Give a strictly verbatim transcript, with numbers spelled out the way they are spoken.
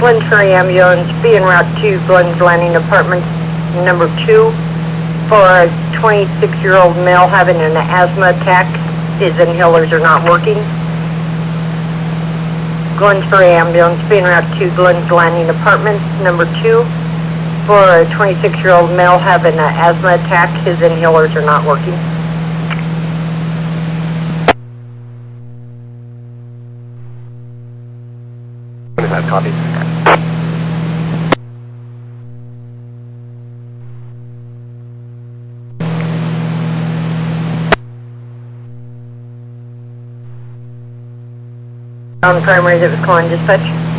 Glenn Ferry ambulance, be en route to Glenn's Landing Apartments number two for a twenty-six-year-old male having an asthma attack. His inhalers are not working. Glenn Ferry ambulance, be en route to Glenn's Landing Apartments number two for a twenty-six-year-old male having an asthma attack. His inhalers are not working. twenty-five, copy. On primary, that was calling dispatch.